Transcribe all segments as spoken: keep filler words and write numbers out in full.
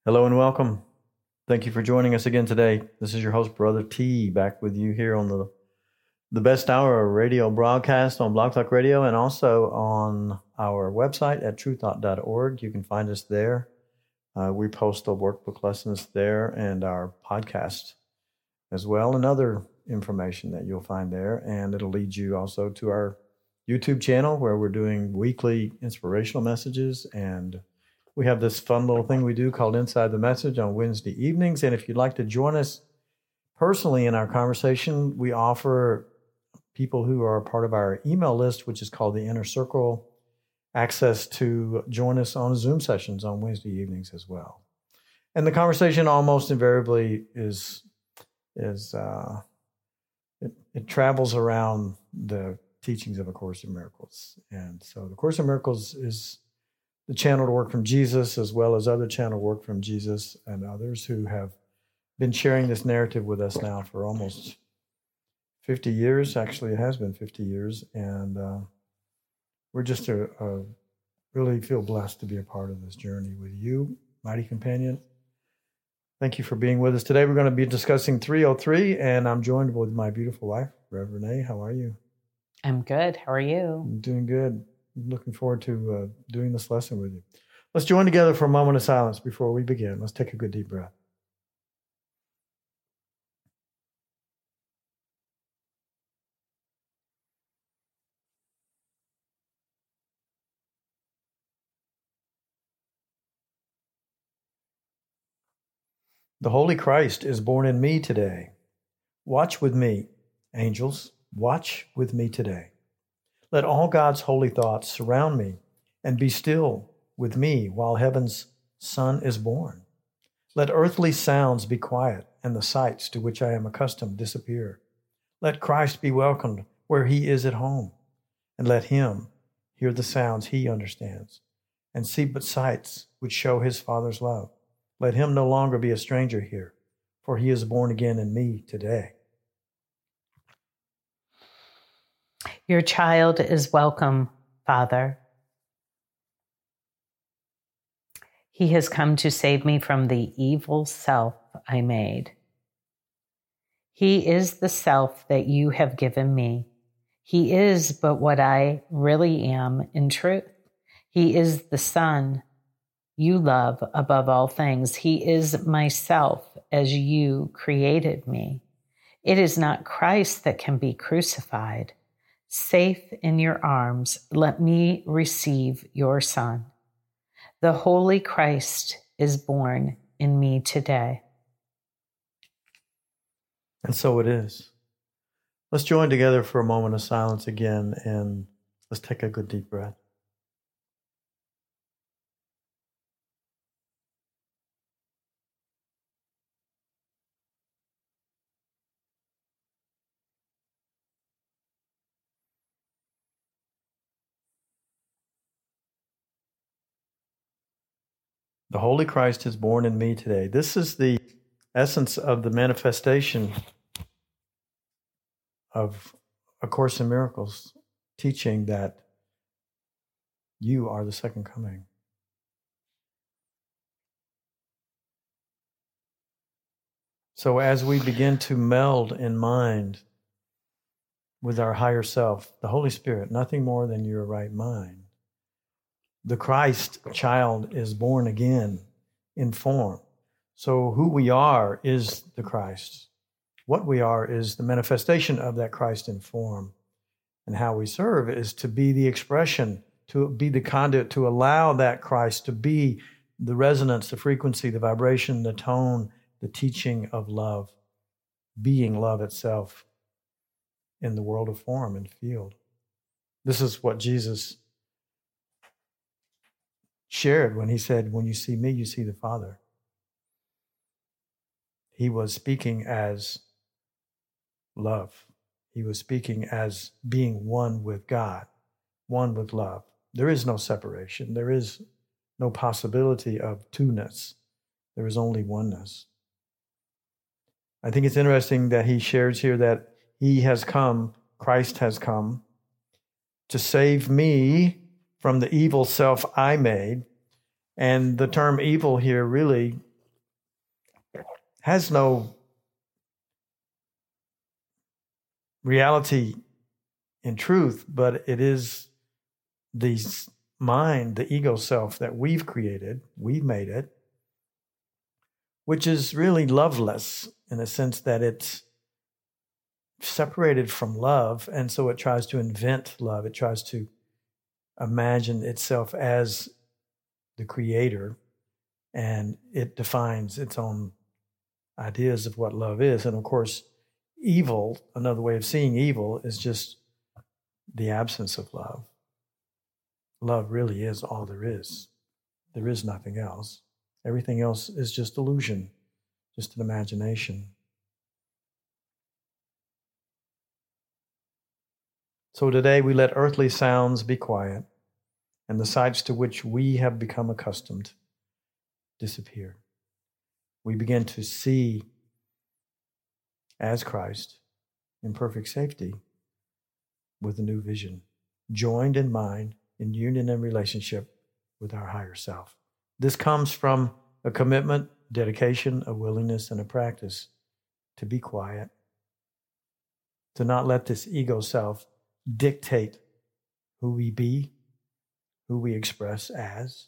Hello and welcome. Thank you for joining us again today. This is your host, Brother T, back with you here on the the best hour radio broadcast on Blog Talk Radio and also on our website at true thought dot org. You can find us there. Uh, we post the workbook lessons there and our podcast as well, and other information that you'll find there. And it'll lead you also to our YouTube channel where we're doing weekly inspirational messages, and we have this fun little thing we do called Inside the Message on Wednesday evenings. And if you'd like to join us personally in our conversation, we offer people who are a part of our email list, which is called the Inner Circle, access to join us on Zoom sessions on Wednesday evenings as well. And the conversation almost invariably is, is uh, it, it travels around the teachings of A Course in Miracles. And so the Course in Miracles is the channel to work from Jesus, as well as other channel work from Jesus and others who have been sharing this narrative with us now for almost fifty years. Actually, it has been fifty years. And uh, we're just a, a really feel blessed to be a part of this journey with you, mighty companion. Thank you for being with us today. We're going to be discussing three oh three, and I'm joined with my beautiful wife, Reverend Renee. How are you? I'm good. How are you? I'm doing good. Looking forward to uh, doing this lesson with you. Let's join together for a moment of silence before we begin. Let's take a good deep breath. The Holy Christ is born in me today. Watch with me, angels, watch with me today. Let all God's holy thoughts surround me and be still with me while heaven's Son is born. Let earthly sounds be quiet and the sights to which I am accustomed disappear. Let Christ be welcomed where he is at home, and let him hear the sounds he understands and see but sights which show his Father's love. Let him no longer be a stranger here, for he is born again in me today. Your child is welcome, Father. He has come to save me from the evil self I made. He is the self that you have given me. He is but what I really am in truth. He is the Son you love above all things. He is myself as you created me. It is not Christ that can be crucified. Safe in your arms, let me receive your Son. The Holy Christ is born in me today. And so it is. Let's join together for a moment of silence again, and let's take a good deep breath. The Holy Christ is born in me today. This is the essence of the manifestation of A Course in Miracles, teaching that you are the second coming. So as we begin to meld in mind with our higher self, the Holy Spirit, nothing more than your right mind, the Christ child is born again in form. So who we are is the Christ. What we are is the manifestation of that Christ in form. And how we serve is to be the expression, to be the conduit, to allow that Christ to be the resonance, the frequency, the vibration, the tone, the teaching of love, being love itself in the world of form and field. This is what Jesus shared when he said, when you see me, you see the Father. He was speaking as love. He was speaking as being one with God, one with love. There is no separation. There is no possibility of two-ness. There is only oneness. I think it's interesting that he shares here that he has come, Christ has come, to save me from the evil self I made. And the term evil here really has no reality in truth, but it is the mind, the ego self that we've created, we've made it, which is really loveless in the sense that it's separated from love. And so it tries to invent love. It tries to imagine itself as the creator, and it defines its own ideas of what love is. And of course, evil, another way of seeing evil, is just the absence of love. Love really is all there is. There is nothing else. Everything else is just illusion, just an imagination. So today we let earthly sounds be quiet, and the sights to which we have become accustomed disappear. We begin to see as Christ in perfect safety with a new vision, joined in mind, in union and relationship with our higher self. This comes from a commitment, dedication, a willingness, and a practice to be quiet, to not let this ego self dictate who we be, who we express as.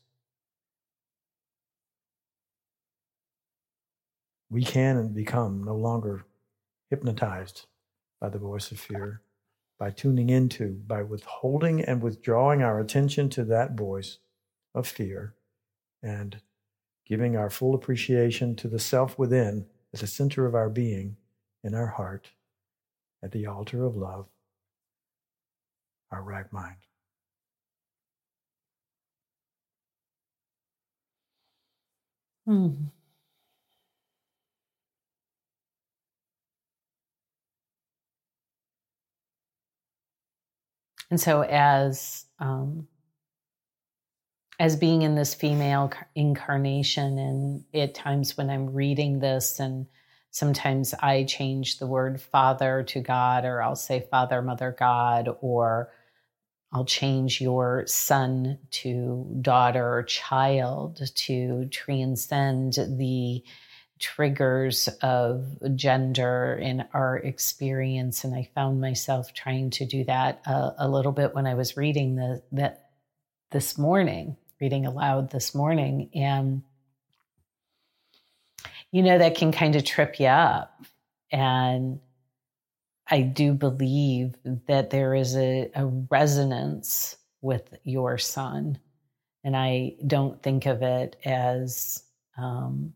We can and become no longer hypnotized by the voice of fear, by tuning into, by withholding and withdrawing our attention to that voice of fear and giving our full appreciation to the self within at the center of our being, in our heart, at the altar of love, our right mind. Hmm. And so as um, as being in this female incarnation, and at times when I'm reading this, and sometimes I change the word father to God, or I'll say father, mother, God, or I'll change your son to daughter or child to transcend the triggers of gender in our experience. And I found myself trying to do that a, a little bit when I was reading the, that this morning, reading aloud this morning. And, you know, that can kind of trip you up. And I do believe that there is a, a resonance with your son. And I don't think of it as, um,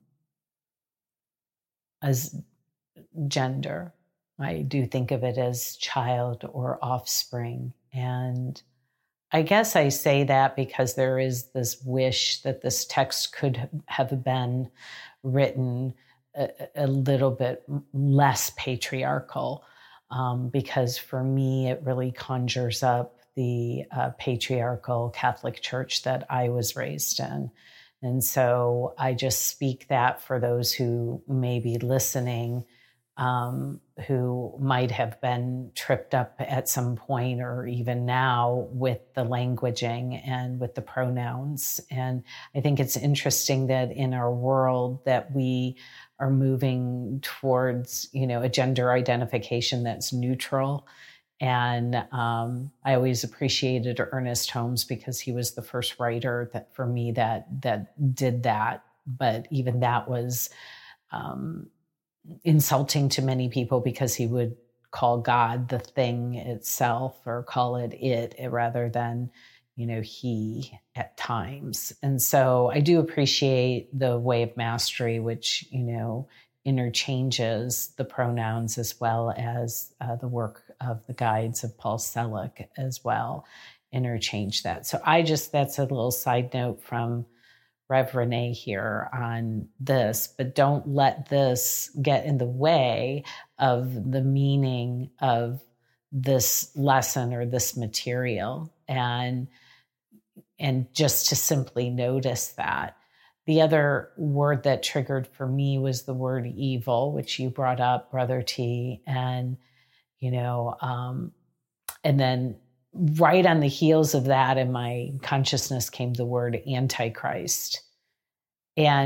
as gender. I do think of it as child or offspring. And I guess I say that because there is this wish that this text could have been written a, a little bit less patriarchal, um, because for me, it really conjures up the uh, patriarchal Catholic Church that I was raised in. And so I just speak that for those who may be listening, um, who might have been tripped up at some point or even now with the languaging and with the pronouns. And I think it's interesting that in our world that we are moving towards, you know, a gender identification that's neutral. And um, I always appreciated Ernest Holmes because he was the first writer that for me that that did that. But even that was um, insulting to many people because he would call God the thing itself or call it it rather than, you know, he at times. And so I do appreciate the Way of Mastery, which, you know, interchanges the pronouns as well as uh, the work of the guides of Paul Selig as well, interchange that. So I just, that's a little side note from Rev Renee here on this, but don't let this get in the way of the meaning of this lesson or this material. And, and just to simply notice that. The other word that triggered for me was the word evil, which you brought up, Brother T. And, you know, um, and then right on the heels of that in my consciousness came the word Antichrist. And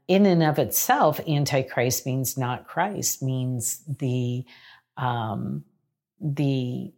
in and of itself, Antichrist means not Christ, means the um, the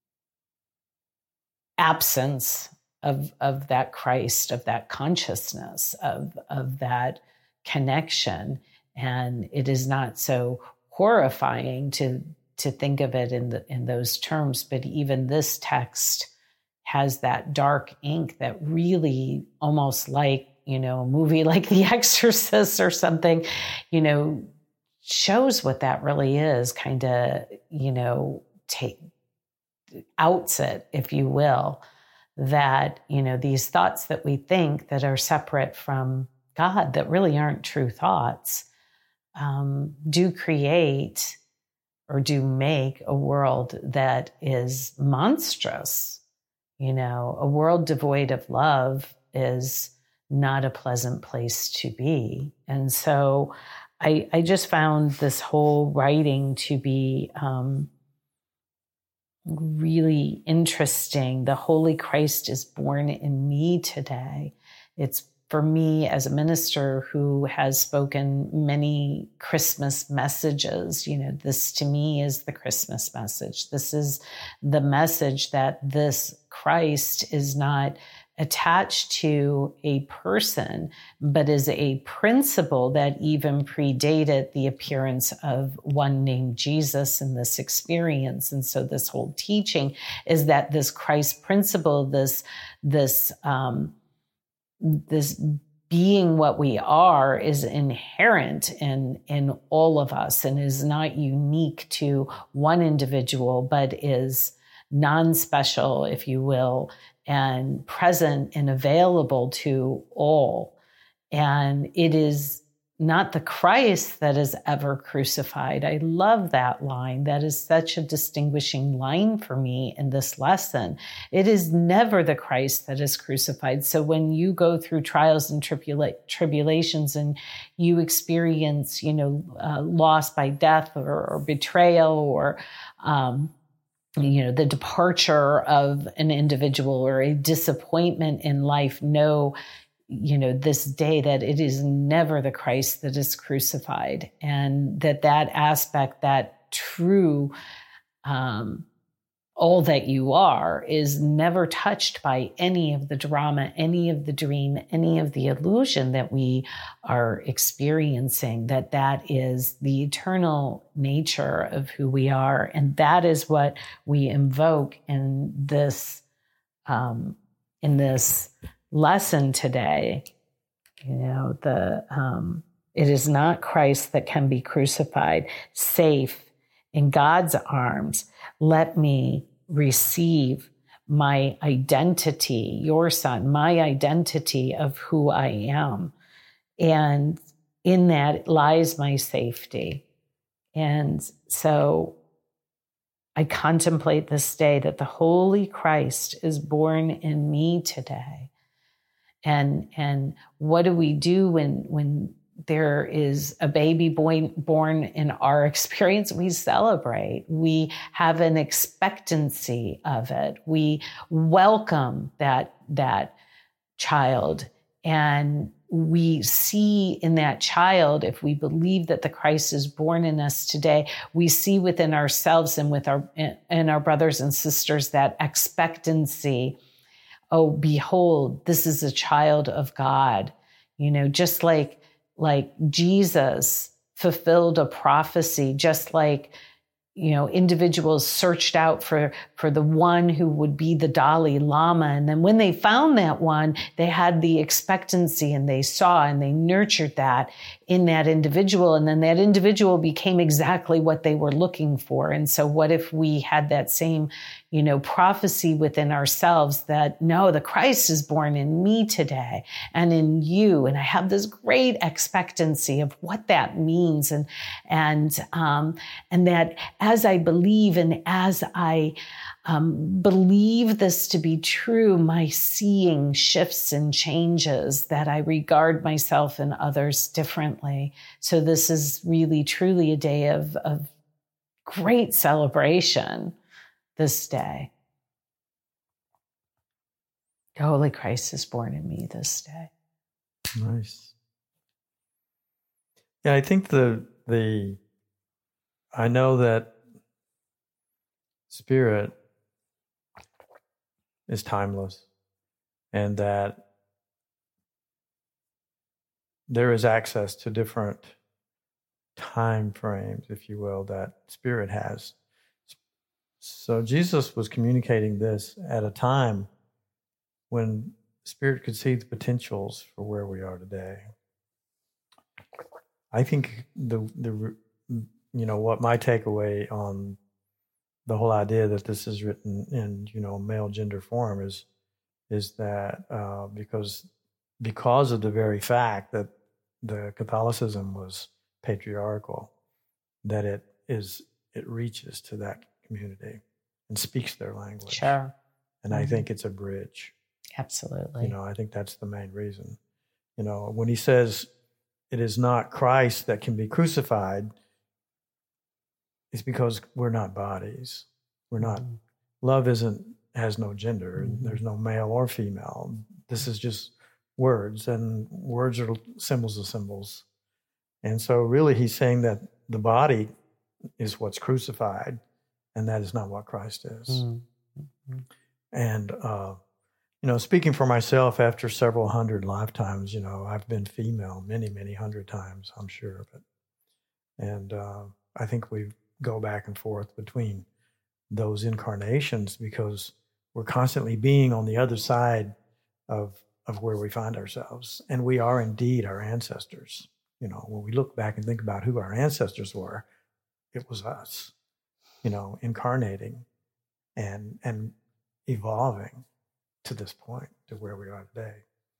absence of of that Christ, of that consciousness, of of that connection. And it is not so horrifying to to think of it in the in those terms, but even this text has that dark ink that really, almost like, you know, a movie like The Exorcist or something, you know, shows what that really is, kind of, you know, take outs it, if you will, that, you know, these thoughts that we think that are separate from God, that really aren't true thoughts, um, do create or do make a world that is monstrous. You know, a world devoid of love is not a pleasant place to be. And so I, I just found this whole writing to be um, really interesting. The Holy Christ is born in me today. It's for me as a minister who has spoken many Christmas messages. You know, this to me is the Christmas message. This is the message that this Christ is not attached to a person, but is a principle that even predated the appearance of one named Jesus in this experience. And so this whole teaching is that this Christ principle, this, this, um, this being what we are, is inherent in, in all of us and is not unique to one individual, but is non-special, if you will, and present and available to all. And it is not the Christ that is ever crucified. I love that line. That is such a distinguishing line for me in this lesson. It is never the Christ that is crucified. So when you go through trials and tribula- tribulations and you experience, you know, uh, loss by death or, or betrayal or, um, you know, the departure of an individual or a disappointment in life, know, you know, this day that it is never the Christ that is crucified, and that that aspect, that true, um, all that you are, is never touched by any of the drama, any of the dream, any of the illusion that we are experiencing, that that is the eternal nature of who we are. And that is what we invoke in this, um, in this lesson today. You know, the, um, it is not Christ that can be crucified. Safe in God's arms, let me receive my identity, your son, my identity of who I am. And in that lies my safety. And so I contemplate this day that the Holy Christ is born in me today. And, and what do we do when, when there is a baby boy born in our experience? We celebrate. We have an expectancy of it. We welcome that, that child. And we see in that child, if we believe that the Christ is born in us today, we see within ourselves and with our, and our brothers and sisters, that expectancy. Oh, behold, this is a child of God. You know, just like, like Jesus fulfilled a prophecy, just like, you know, individuals searched out for, for the one who would be the Dalai Lama. And then when they found that one, they had the expectancy and they saw and they nurtured that in that individual. And then that individual became exactly what they were looking for. And so what if we had that same, you know, prophecy within ourselves that, no, the Christ is born in me today and in you. And I have this great expectancy of what that means. And, and, um, and that as I believe and as I, um, believe this to be true, my seeing shifts and changes, that I regard myself and others differently. So this is really, truly a day of, of great celebration this day. The Holy Christ is born in me this day. Nice. Yeah, I think the the I know that Spirit is timeless, and that there is access to different time frames, if you will, that Spirit has. So Jesus was communicating this at a time when Spirit could see the potentials for where we are today. I think the the you know what my takeaway on the whole idea that this is written in you know male gender form is is that uh, because because of the very fact that the Catholicism was patriarchal, that it is it reaches to that community and speaks their language. Sure. And mm-hmm. I think it's a bridge. Absolutely. You know, I think that's the main reason. You know, when he says it is not Christ that can be crucified, it's because we're not bodies. We're not, mm-hmm. love isn't, has no gender. Mm-hmm. There's no male or female. This is just words, and words are symbols of symbols. And so really he's saying that the body is what's crucified, and that is not what Christ is. Mm-hmm. And, uh, you know, speaking for myself, after several hundred lifetimes, you know, I've been female many, many hundred times, I'm sure of it. And uh, I think we go back and forth between those incarnations because we're constantly being on the other side of of where we find ourselves. And we are indeed our ancestors. You know, when we look back and think about who our ancestors were, it was us, you know, incarnating and and evolving to this point, to where we are today.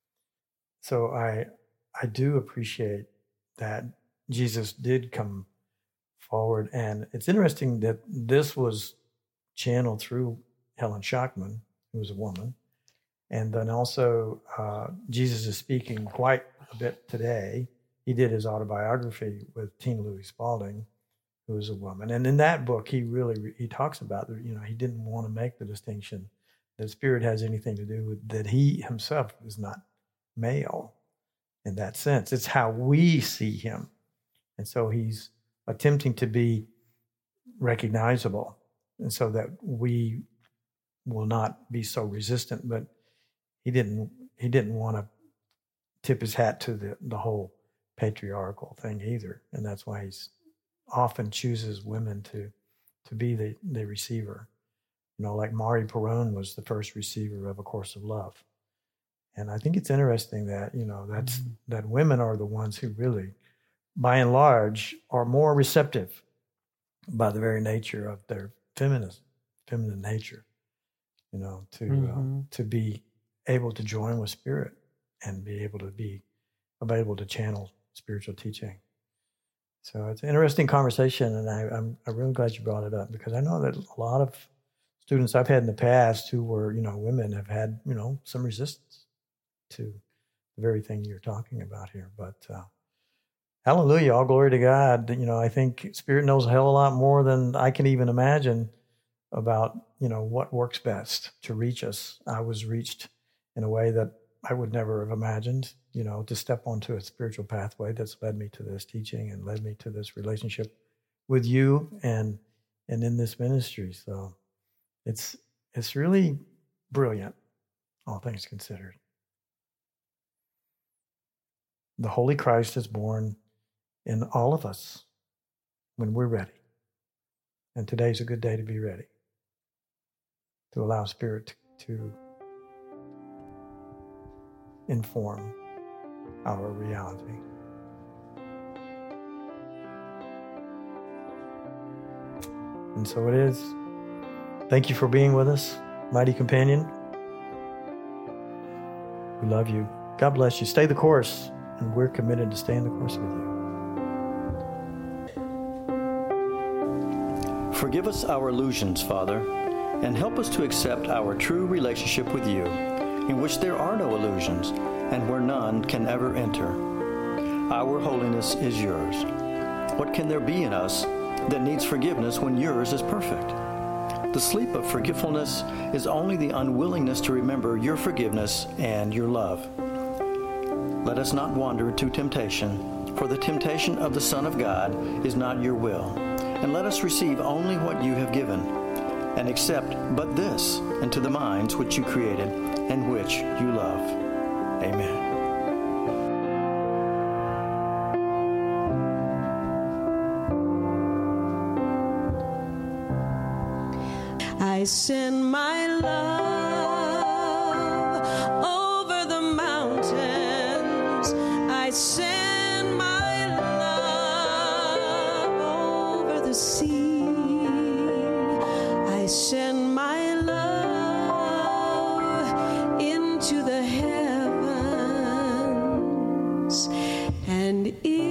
So I I do appreciate that Jesus did come forward. And it's interesting that this was channeled through Helen Schachtman, who was a woman. And then also uh, Jesus is speaking quite a bit today. He did his autobiography with Tina Louise Spalding, who is a woman. And in that book, he really, he talks about, you know, he didn't want to make the distinction that Spirit has anything to do with, that he himself is not male in that sense. It's how we see him. And so he's attempting to be recognizable, and so that we will not be so resistant. But he didn't he didn't want to tip his hat to the, the whole patriarchal thing either. And that's why he's often chooses women to to be the, the receiver. You know, like Mari Perron was the first receiver of A Course of Love. And I think it's interesting that, you know, that's mm-hmm. that women are the ones who really, by and large, are more receptive by the very nature of their feminist, feminine nature, you know, to mm-hmm. uh, to be able to join with Spirit and be able to be able to channel spiritual teaching. So it's an interesting conversation, and I, I'm I'm really glad you brought it up, because I know that a lot of students I've had in the past who were, you know, women have had, you know, some resistance to the very thing you're talking about here. But uh, hallelujah, all glory to God. You know, I think Spirit knows a hell of a lot more than I can even imagine about, you know, what works best to reach us. I was reached in a way that I would never have imagined, you know, to step onto a spiritual pathway that's led me to this teaching and led me to this relationship with you and and in this ministry. So it's it's really brilliant, all things considered. The Holy Christ is born in all of us when we're ready. And today's a good day to be ready, to allow Spirit to, to inform our reality. And so it is. Thank you for being with us, mighty companion. We love you. God bless you. Stay the course, and we're committed to staying the course with you. Forgive us our illusions, Father, and help us to accept our true relationship with you, in which there are no illusions, and where none can ever enter. Our holiness is yours. What can there be in us that needs forgiveness when yours is perfect? The sleep of forgetfulness is only the unwillingness to remember your forgiveness and your love. Let us not wander to temptation, For the temptation of the Son of God is not your will. And let us receive only what you have given, and accept but this into the minds which you created and which you love. Amen. I send my love over the mountains. I send my love over the sea. I send my love into the heavens, and